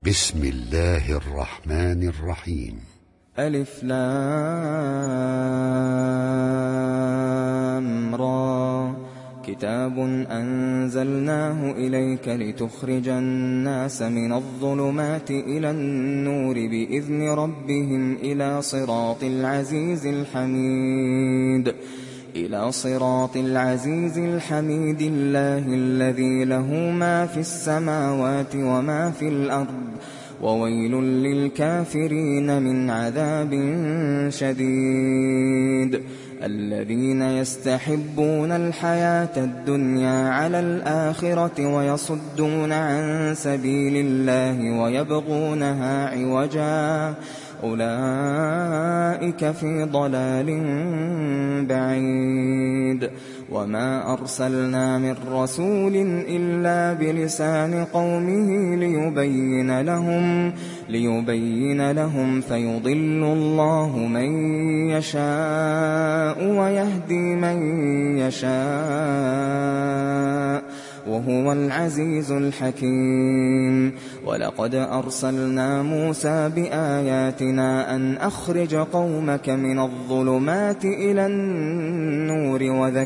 بسم الله الرحمن الرحيم. ألف لام را. كتاب أنزلناه إليك لتخرج الناس من الظلمات إلى النور بإذن ربهم إلى صراط العزيز الحميد الله الذي له ما في السماوات وما في الأرض وويل للكافرين من عذاب شديد. الذين يستحبون الحياة الدنيا على الآخرة ويصدون عن سبيل الله ويبغونها عوجا أولئك في ضلال بعيد. وما أرسلنا من رسول إلا بلسان قومه ليبين لهم فيضل الله من يشاء ويهدي من يشاء وهو العزيز الحكيم. ولقد أرسلنا موسى بآياتنا أن أخرج قومك من الظلمات إلى النور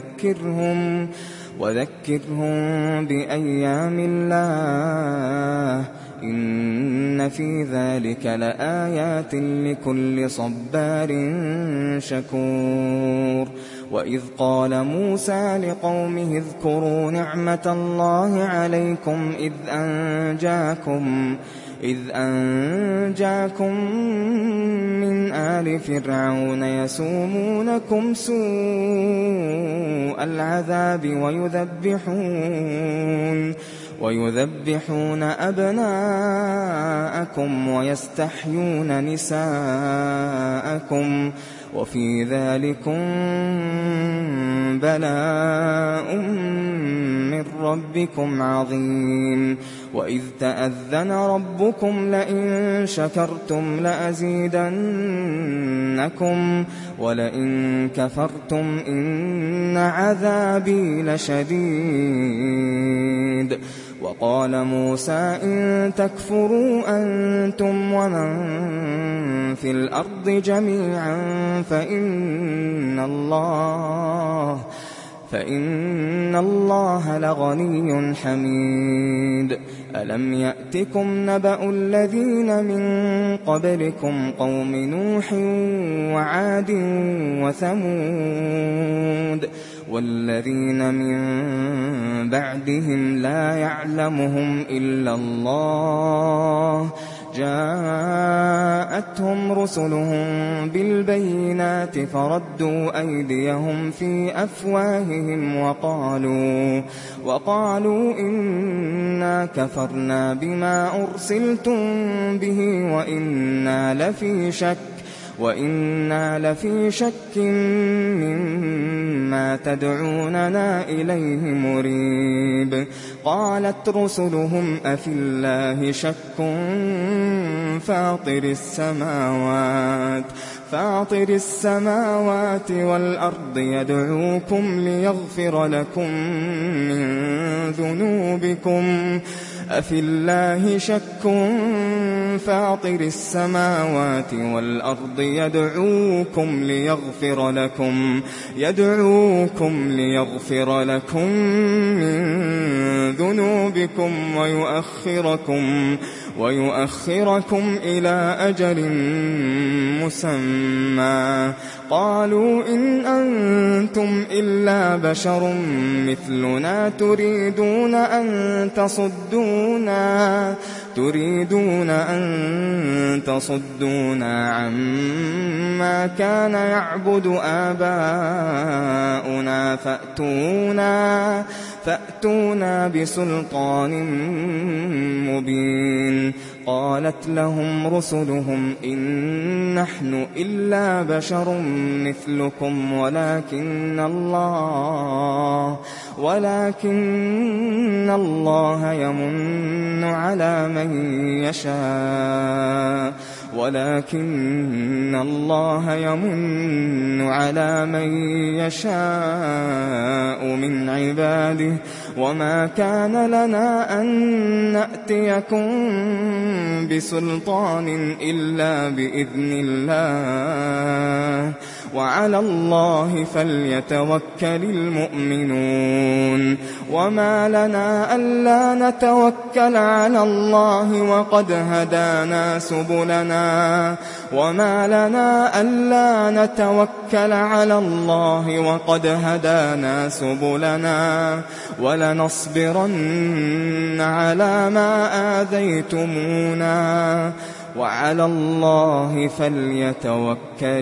وذكرهم بأيام الله إن في ذلك لآيات لكل صبار شكور. وإذ قال موسى لقومه اذكروا نعمة الله عليكم إذ أنجاكم من آل فرعون يسومونكم سوء العذاب ويذبحون أبناءكم ويستحيون نساءكم وفي ذلكم بلاء من ربكم عظيم. وإذ تأذن ربكم لئن شكرتم لأزيدنكم ولئن كفرتم إن عذابي لشديد. وقال موسى إن تكفروا أنتم ومن في الأرض جميعا فإن الله لغني حميد. ألم يأتكم نبأ الذين من قبلكم قوم نوح وعاد وثمود والذين من بعدهم لا يعلمهم إلا الله جاءتهم رسلهم بالبينات فردوا أيديهم في أفواههم وقالوا إنا كفرنا بما أرسلتم به وإنا لفي شك مما تدعوننا إليه مريب. قالت رسلهم أفي الله شك فاطر السماوات والأرض يدعوكم ليغفر لكم من ذنوبكم أفي الله شك فاطر السماوات والأرض يدعوكم ليغفر لكم من ذنوبكم ويؤخركم إلى أجل مسمى. قالوا إن أنتم إلا بشر مثلنا تريدون أن تصدونا عما كان يعبد آباؤنا فأتونا بسلطان مبين. قالت لهم رسلهم إن نحن إلا بشر مثلكم ولكن الله يمن على من يشاء من عباده وما كان لنا أن نأتيكم بسلطان إلا بإذن الله وعلى الله فليتوكل المؤمنون وما لنا ألا نتوكل على الله وقد هدانا سبلنا ولنصبرن على ما آذيتمونا وعلى الله فليتوكل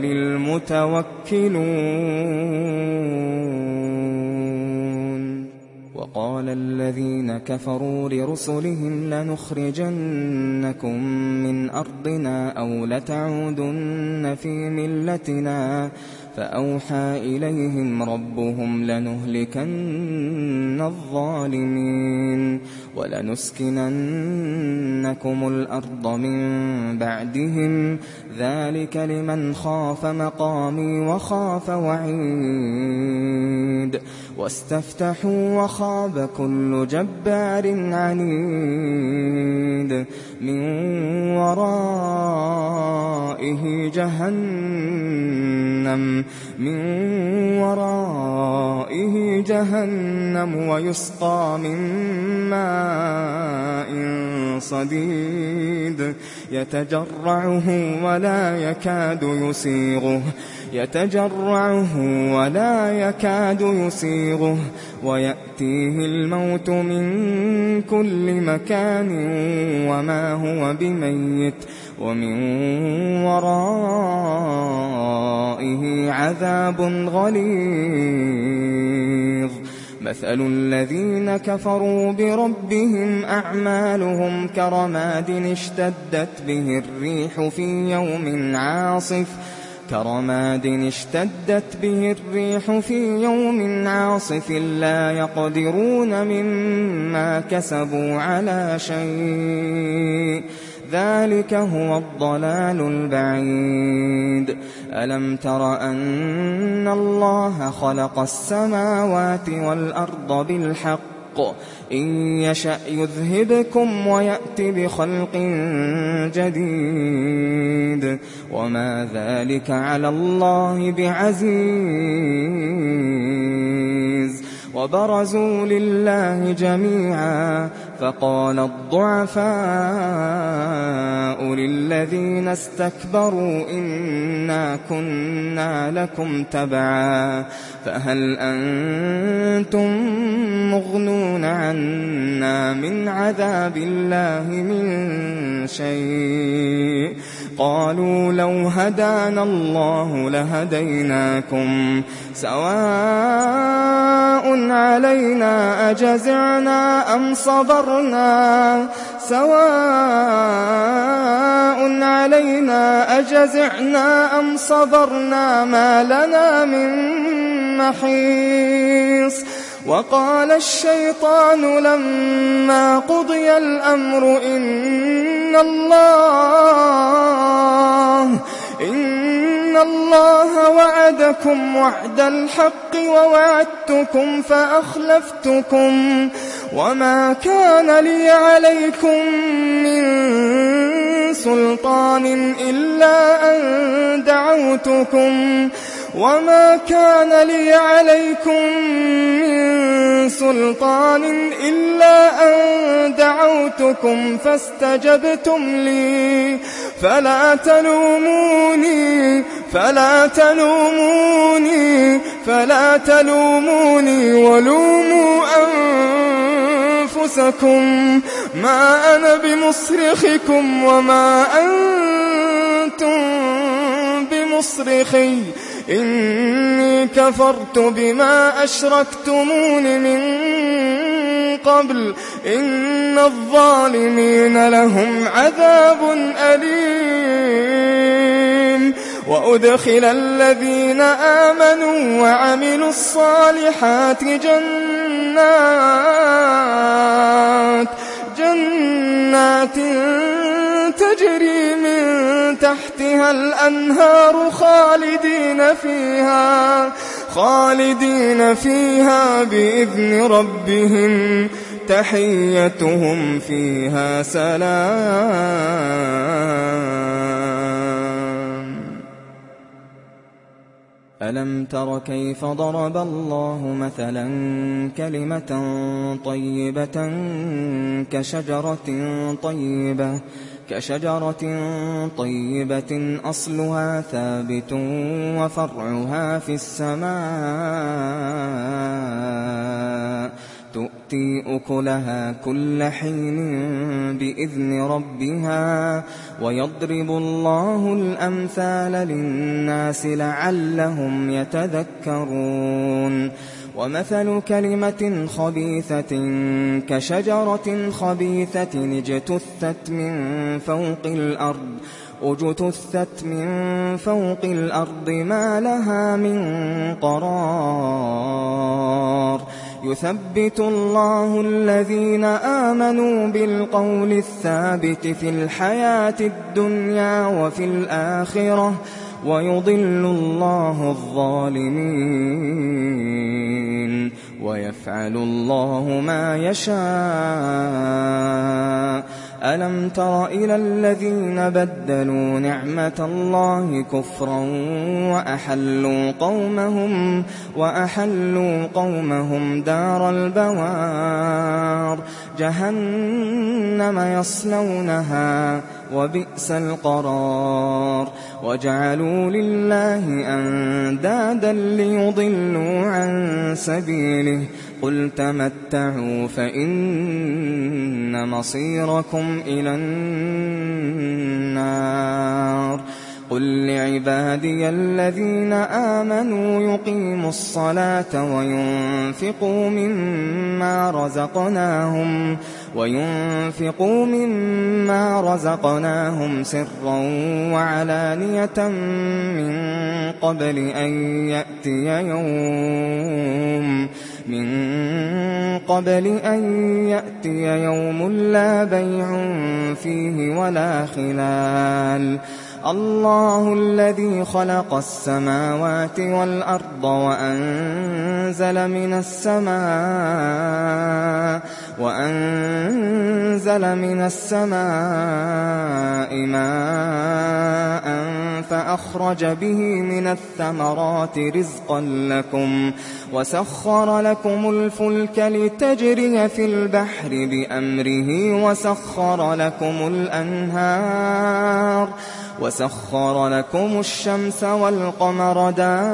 المتوكلون وقال الذين كفروا لرسلهم لنخرجنكم من أرضنا أو لتعودن في ملتنا فأوحى إليهم ربهم لنهلكن الظالمين ولنسكننكم الأرض من بعدهم ذلك لمن خاف مقامي وخاف وعيد واستفتحوا وخاب كل جبار عنيد من ورائه جهنم ويسقى من ماء صديد يتجرعه ولا يكاد يسيغه ويأتيه الموت من كل مكان وما هو بميت ومن ورائه عذاب غليظ مثل الذين كفروا بربهم أعمالهم كرماد اشتدت به الريح في يوم عاصف لا يقدرون مما كسبوا على شيء ذلك هو الضلال البعيد ألم تر أن الله خلق السماوات والأرض بالحق إن يشأ يذهبكم ويأت بخلق جديد وما ذلك على الله بعزيز وبرزوا لله جميعا فقال الضعفاء للذين استكبروا إنا كنا لكم تبعا فهل أنتم مغنون عنا من عذاب الله من شيء قالوا لو هدانا الله لهديناكم سواء علينا أجزعنا أم صبرنا ما لنا من محيص وقال الشيطان لما قضي الأمر إن الله وعدكم وعد الحق ووعدتكم فأخلفتكم وما كان لي عليكم من سلطان إلا أن دعوتكم فاستجبتم لي فلا تلوموني ولوموا أنفسكم ما أنا بمصرخكم وما أنتم بمصرخي إني كفرت بما أشركتمون من قبل إن الظالمين لهم عذاب أليم وأدخل الذين آمنوا وعملوا الصالحات جنات تجري من تحتها الأنهار خالدين فيها بإذن ربهم تحيتهم فيها سلام ألم تر كيف ضرب الله مثلا كلمة طيبة كشجرة طيبة أصلها ثابت وفرعها في السماء تؤتي أكلها كل حين بإذن ربها ويضرب الله الأمثال للناس لعلهم يتذكرون ومثل كلمة خبيثة كشجرة خبيثة اجتثت من فوق الأرض ما لها من قرار يثبت الله الذين آمنوا بالقول الثابت في الحياة الدنيا وفي الآخرة ويضل الله الظالمين ويفعل الله ما يشاء ألم تر إلى الذين بدلوا نعمة الله كفرا وأحلوا قومهم دار البوار جهنم يصلونها وبئس القرار وجعلوا لله أندادا ليضلوا عن سبيله قل تمتعوا فإن مصيركم إلى النار قل لعبادي الذين آمنوا يقيموا الصلاة وينفقوا مما رزقناهم سرا وعلانية من قبل أن يأتي يوم لا بيع فيه ولا خلال الله الذي خلق السماوات والأرض وأنزل من السماء ماء فأخرج به من الثمرات رزقا لكم وسخر لكم الفلك لتجري في البحر بأمره وسخر لكم الشمس والقمر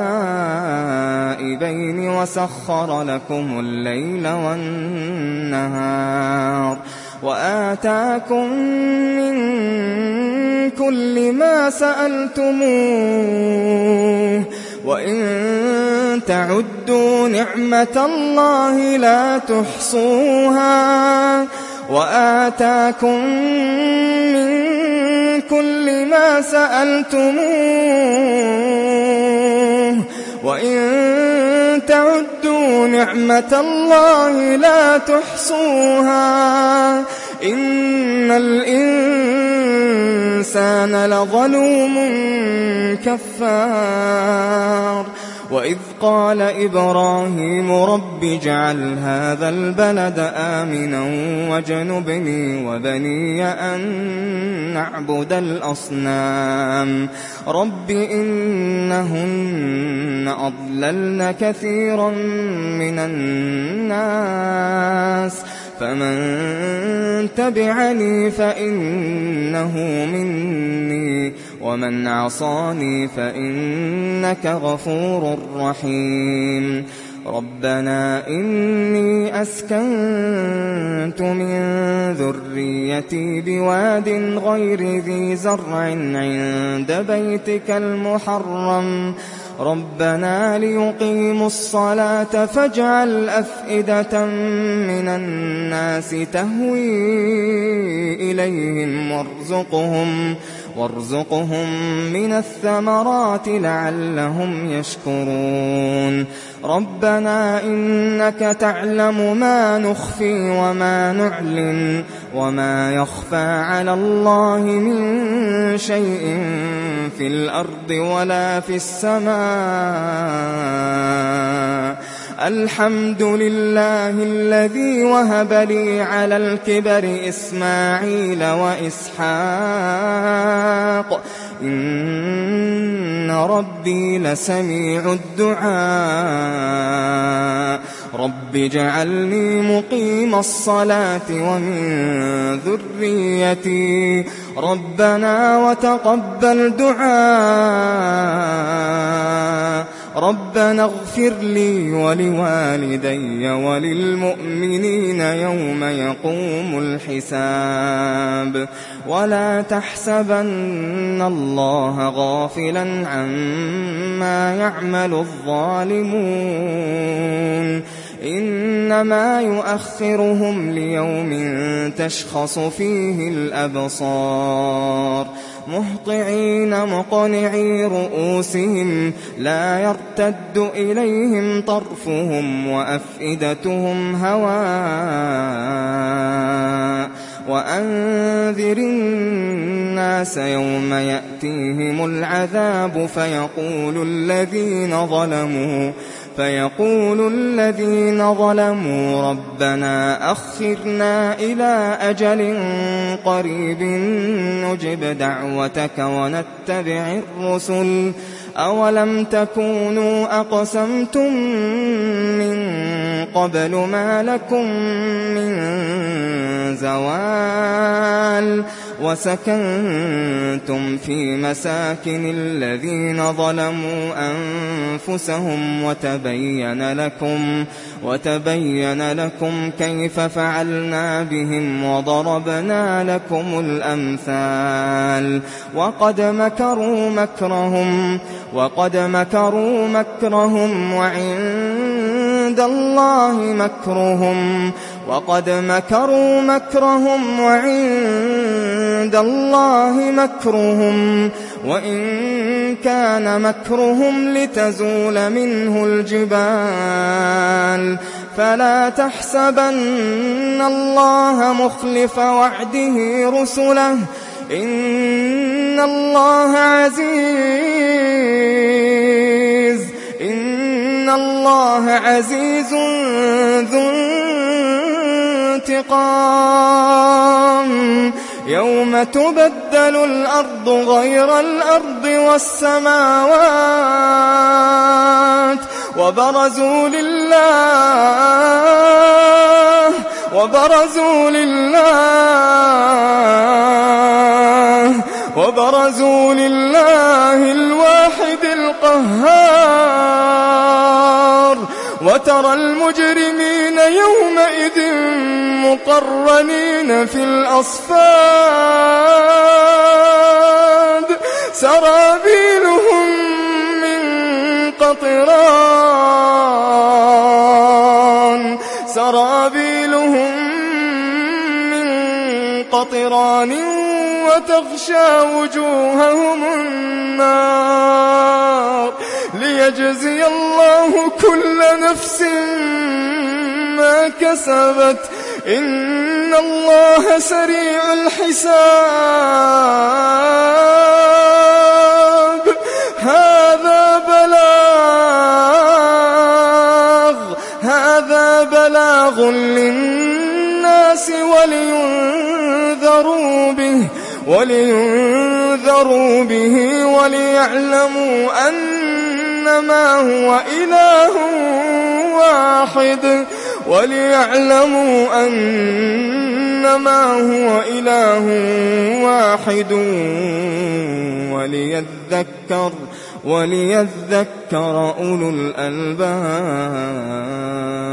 دائبين وسخر لكم الليل والنهار وآتاكم من كل ما سألتموه وإن تعدوا نعمة الله لا تحصوها وآتاكم من كل ما سألتموه وإن تعدوا نعمة الله لا تحصوها إن الإنسان لظلوم كفار وإذ قال إبراهيم رب اجعل هذا البلد آمنا واجنبني وبني أن نعبد الأصنام رب إنهن أضللن كثيرا من الناس فمن تبعني فإنه مني ومن عصاني فإنك غفور رحيم ربنا إني أسكنت من ذريتي بواد غير ذي زرع عند بيتك المحرم ربنا ليقيموا الصلاة فاجعل أفئدة من الناس تهوي إليهم وارزقهم من الثمرات لعلهم يشكرون ربنا إنك تعلم ما نخفي وما نعلن وما يخفى على الله من شيء في الأرض ولا في السماء الحمد لله الذي وهب لي على الكبر إسماعيل وإسحاق إن ربي لسميع الدعاء رب اجعلني مقيم الصلاة ومن ذريتي ربنا وتقبل دعاء ربنا اغفر لي ولوالدي وللمؤمنين يوم يقوم الحساب ولا تحسبن الله غافلا عما يعمل الظالمون إنما يؤخرهم ليوم تشخص فيه الأبصار مهطعين مقنعي رؤوسهم لا يرتد إليهم طرفهم وأفئدتهم هواء وأنذر الناس يوم يأتيهم العذاب فيقول الذين ظلموا ربنا أخرنا إلى أجل قريب نجب دعوتك ونتبع الرسل أولم تكونوا أقسمتم من قبل ما لكم من زوال وسكنتم في مساكن الذين ظلموا أنفسهم وتبين لكم كيف فعلنا بهم وضربنا لكم الأمثال وقد مكروا مكرهم وعند الله مكرهم وإن كان مكرهم لتزول منه الجبال فلا تحسبن الله مخلف وعده رسله إن الله عزيز ذو انتقام يوم تبدل الأرض غير الأرض والسماوات وبرزوا لله الواحد القهار وترى المجرمين يومئذ مقرنين في الأصفاد سرابيلهم من قطران وتغشى وجوههم النار ليجزي الله كل نفس ما كسبت إن الله سريع الحساب هذا بلاغ للناس ولينذروا به وليعلموا أنما هو إله واحد وليذكر أولو الألباب.